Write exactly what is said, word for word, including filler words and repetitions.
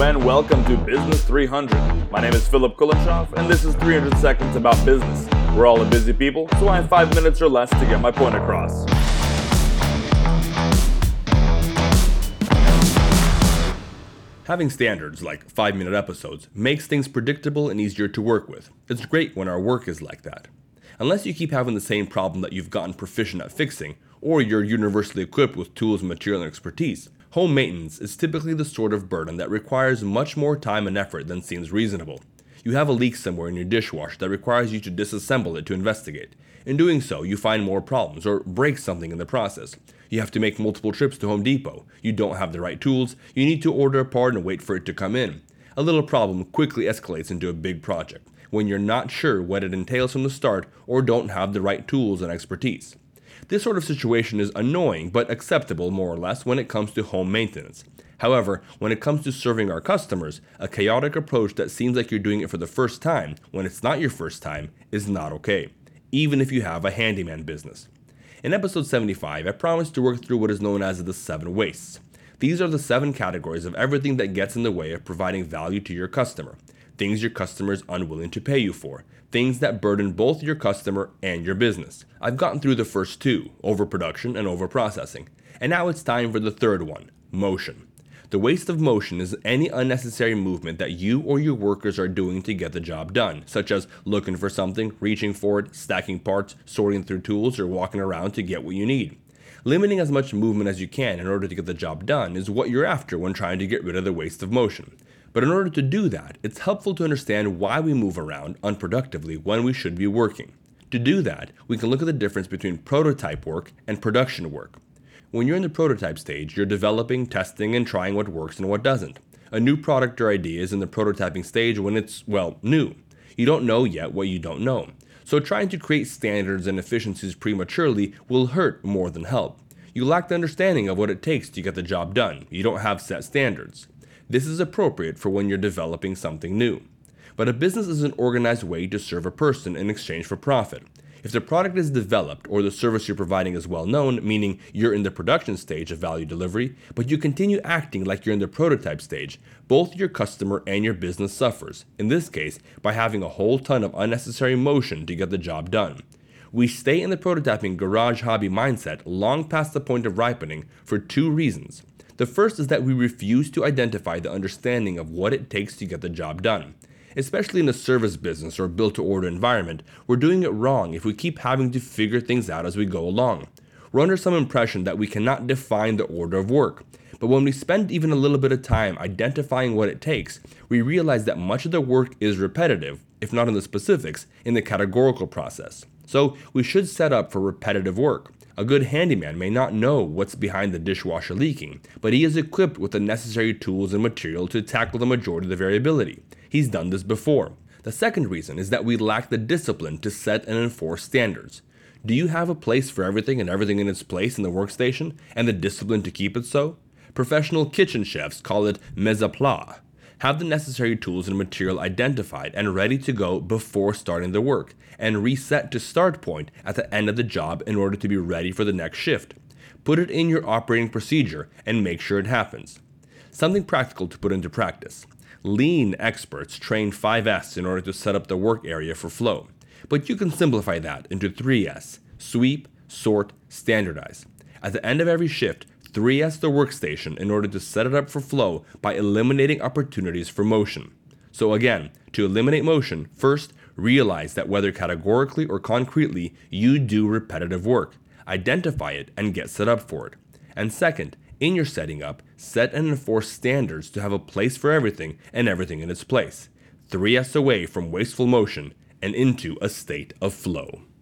and welcome to Business three hundred. My name is Philip Kulenshoff, and this is three hundred seconds about business. We're all a busy people, so I have five minutes or less to get my point across. Having standards like five-minute episodes makes things predictable and easier to work with. It's great when our work is like that. Unless you keep having the same problem that you've gotten proficient at fixing, or you're universally equipped with tools, material, and expertise, home maintenance is typically the sort of burden that requires much more time and effort than seems reasonable. You have a leak somewhere in your dishwasher that requires you to disassemble it to investigate. In doing so, you find more problems or break something in the process. You have to make multiple trips to Home Depot. You don't have the right tools. You need to order a part and wait for it to come in. A little problem quickly escalates into a big project when you're not sure what it entails from the start or don't have the right tools and expertise. This sort of situation is annoying but acceptable more or less when it comes to home maintenance. However, when it comes to serving our customers, a chaotic approach that seems like you're doing it for the first time when it's not your first time is not okay, even if you have a handyman business. In episode seventy-five, I promised to work through what is known as the seven wastes. These are the seven categories of everything that gets in the way of providing value to your customer. Things your customer is unwilling to pay you for. Things that burden both your customer and your business. I've gotten through the first two, overproduction and overprocessing. And now it's time for the third one, motion. The waste of motion is any unnecessary movement that you or your workers are doing to get the job done, such as looking for something, reaching for it, stacking parts, sorting through tools, or walking around to get what you need. Limiting as much movement as you can in order to get the job done is what you're after when trying to get rid of the waste of motion. But in order to do that, it's helpful to understand why we move around unproductively when we should be working. To do that, we can look at the difference between prototype work and production work. When you're in the prototype stage, you're developing, testing, and trying what works and what doesn't. A new product or idea is in the prototyping stage when it's, well, new. You don't know yet what you don't know. So trying to create standards and efficiencies prematurely will hurt more than help. You lack the understanding of what it takes to get the job done. You don't have set standards. This is appropriate for when you're developing something new. But a business is an organized way to serve a person in exchange for profit. If the product is developed or the service you're providing is well known, meaning you're in the production stage of value delivery, but you continue acting like you're in the prototype stage, both your customer and your business suffers, in this case, by having a whole ton of unnecessary motion to get the job done. We stay in the prototyping garage hobby mindset long past the point of ripening for two reasons. The first is that we refuse to identify the understanding of what it takes to get the job done. Especially in a service business or built-to-order environment, we're doing it wrong if we keep having to figure things out as we go along. We're under some impression that we cannot define the order of work. But when we spend even a little bit of time identifying what it takes, we realize that much of the work is repetitive, if not in the specifics, in the categorical process. So we should set up for repetitive work. A good handyman may not know what's behind the dishwasher leaking, but he is equipped with the necessary tools and material to tackle the majority of the variability. He's done this before. The second reason is that we lack the discipline to set and enforce standards. Do you have a place for everything and everything in its place in the workstation, and the discipline to keep it so? Professional kitchen chefs call it mise à plat. Have the necessary tools and material identified and ready to go before starting the work, and reset to start point at the end of the job in order to be ready for the next shift. Put it in your operating procedure and make sure it happens. Something practical to put into practice. Lean experts train five S in order to set up the work area for flow, but you can simplify that into three S: sweep, sort, standardize. At the end of every shift, three S the workstation in order to set it up for flow by eliminating opportunities for motion. So again, to eliminate motion, first, realize that whether categorically or concretely, you do repetitive work. Identify it and get set up for it. And second, in your setting up, set and enforce standards to have a place for everything and everything in its place. three S away from wasteful motion and into a state of flow.